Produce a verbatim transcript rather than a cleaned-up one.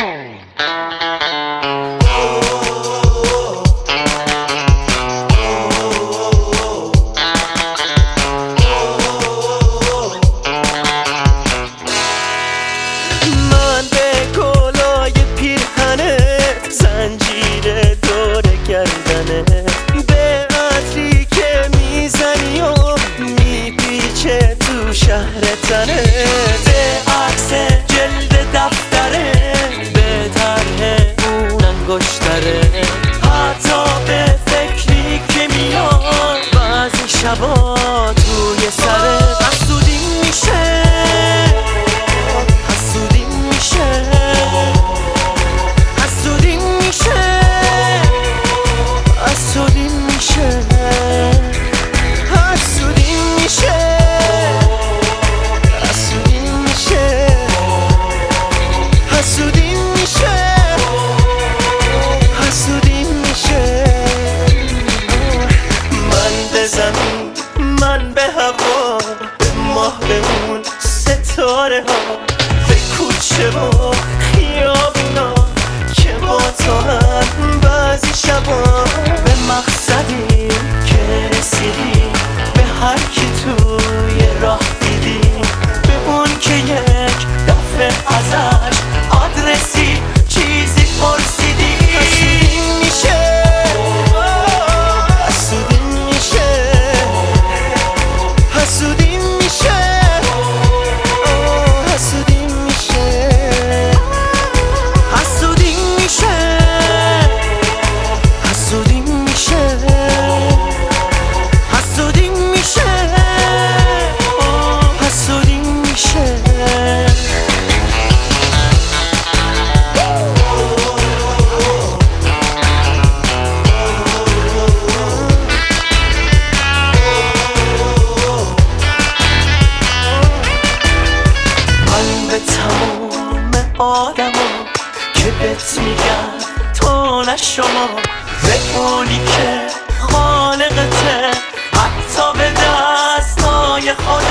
به عطری که میزنی و میپیچه تو شهر تنه، به عکس جلد دفتره، به طرح اون انگشتره، حتی به فکری که میاد بعضی شبا توی سره. حسودیم میشه حسودیم میشه حسودیم میشه حسودیم میشه حسودیم میشه حسودیم میشه حسودیم میشه حسودیم میشه. من به زمین، من به هوا، به ماه، به اون ستاره ها، به کوچه و خیابونا که با تو هم بعضی شبا، به مقصدی که رسیدی، به هر کی توی راه دیدی، به اون که یک دفعه ازش آدرسی چیزی پرسیدی. حسودیم میشه حسودیم میشه حسودیم میشه حسودیم میشه حسودیم میشه حسودیم میشه حسودیم میشه حسودیم میشه. من به تمام آدما که بهت میگن تو نه شما، به اونی که خالقته، حتی به دستای خود